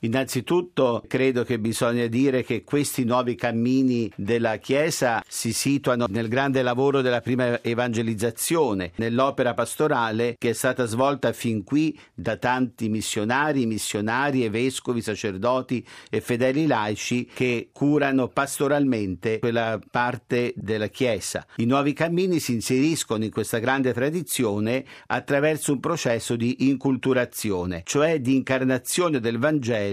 Innanzitutto credo che bisogna dire che questi nuovi cammini della Chiesa si situano nel grande lavoro della prima evangelizzazione, nell'opera pastorale che è stata svolta fin qui da tanti missionari e vescovi, sacerdoti e fedeli laici che curano pastoralmente quella parte della Chiesa. I nuovi cammini si inseriscono in questa grande tradizione attraverso un processo di inculturazione, cioè di incarnazione del Vangelo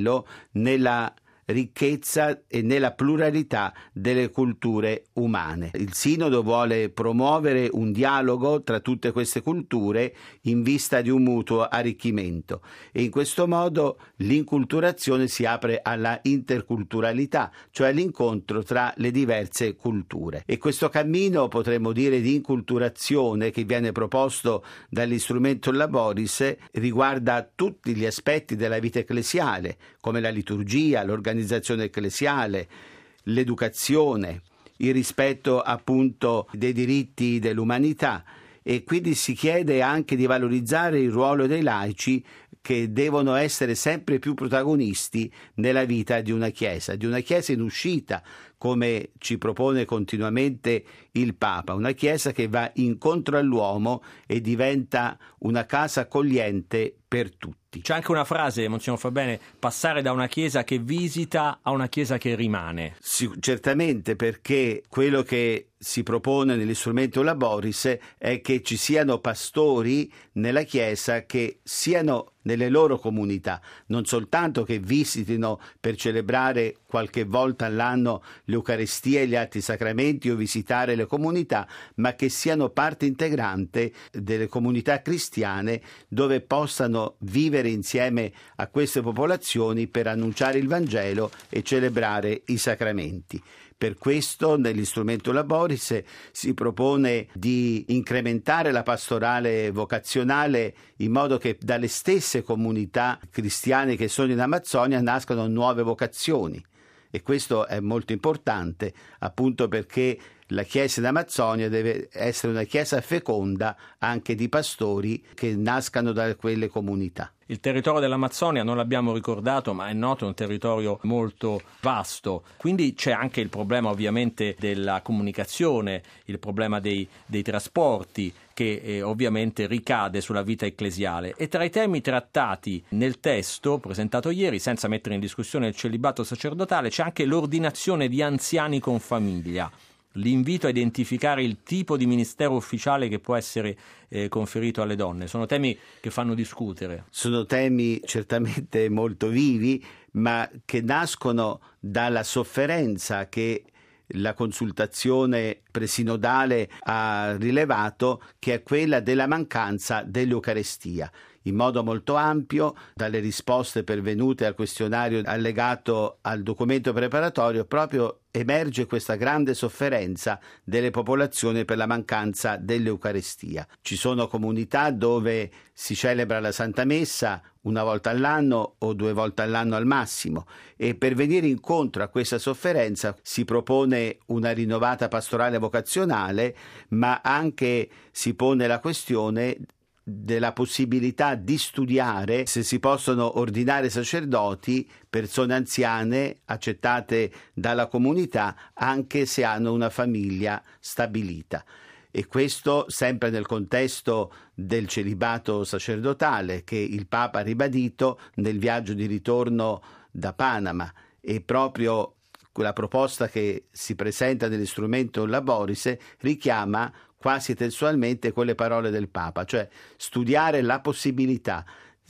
nella ricchezza e nella pluralità delle culture umane. Il Sinodo vuole promuovere un dialogo tra tutte queste culture in vista di un mutuo arricchimento e in questo modo l'inculturazione si apre alla interculturalità, cioè all'incontro tra le diverse culture. E questo cammino, potremmo dire, di inculturazione che viene proposto dall'Instrumentum Laboris riguarda tutti gli aspetti della vita ecclesiale, come la liturgia, l'organizzazione ecclesiale, l'educazione, il rispetto appunto dei diritti dell'umanità, e quindi si chiede anche di valorizzare il ruolo dei laici che devono essere sempre più protagonisti nella vita di una Chiesa in uscita, come ci propone continuamente il Papa, una Chiesa che va incontro all'uomo e diventa una casa accogliente per tutti. C'è anche una frase, Monsignor Fabbene, passare da una Chiesa che visita a una Chiesa che rimane. Sì, certamente, perché quello che si propone nell'Instrumentum Laboris è che ci siano pastori nella Chiesa che siano nelle loro comunità, non soltanto che visitino per celebrare qualche volta all'anno l'Eucaristia e gli altri sacramenti o visitare le comunità, ma che siano parte integrante delle comunità cristiane dove possano vivere insieme a queste popolazioni per annunciare il Vangelo e celebrare i sacramenti. Per questo nell'Instrumentum Laboris si propone di incrementare la pastorale vocazionale in modo che dalle stesse comunità cristiane che sono in Amazzonia nascano nuove vocazioni. E questo è molto importante, appunto perché la Chiesa in Amazzonia deve essere una Chiesa feconda anche di pastori che nascano da quelle comunità. Il territorio dell'Amazzonia, non l'abbiamo ricordato, ma è noto, è un territorio molto vasto, quindi c'è anche il problema ovviamente della comunicazione, il problema dei trasporti che ovviamente ricade sulla vita ecclesiale. E tra i temi trattati nel testo presentato ieri, senza mettere in discussione il celibato sacerdotale, c'è anche l'ordinazione di anziani con famiglia. L'invito a identificare il tipo di ministero ufficiale che può essere conferito alle donne. Sono temi che fanno discutere. Sono temi certamente molto vivi, ma che nascono dalla sofferenza che la consultazione presinodale ha rilevato, che è quella della mancanza dell'Eucarestia. In modo molto ampio, dalle risposte pervenute al questionario allegato al documento preparatorio, proprio emerge questa grande sofferenza delle popolazioni per la mancanza dell'Eucarestia. Ci sono comunità dove si celebra la Santa Messa una volta all'anno o 2 volte all'anno al massimo, e per venire incontro a questa sofferenza si propone una rinnovata pastorale vocazionale, ma anche si pone la questione della possibilità di studiare se si possono ordinare sacerdoti persone anziane accettate dalla comunità anche se hanno una famiglia stabilita. E questo sempre nel contesto del celibato sacerdotale che il Papa ha ribadito nel viaggio di ritorno da Panama, e proprio quella proposta che si presenta nell'Instrumentum Laboris richiama quasi testualmente quelle parole del Papa, cioè studiare la possibilità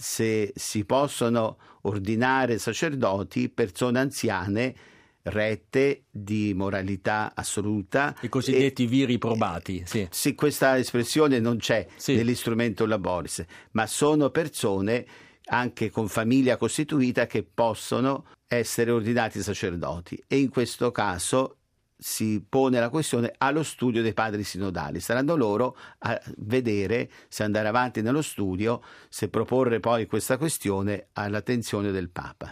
se si possono ordinare sacerdoti persone anziane rette di moralità assoluta, i cosiddetti viri probati. Sì, questa espressione non c'è nell'Instrumentum Laboris, ma sono persone anche con famiglia costituita che possono essere ordinati sacerdoti, e in questo caso si pone la questione allo studio dei padri sinodali. Saranno loro a vedere se andare avanti nello studio, se proporre poi questa questione all'attenzione del Papa.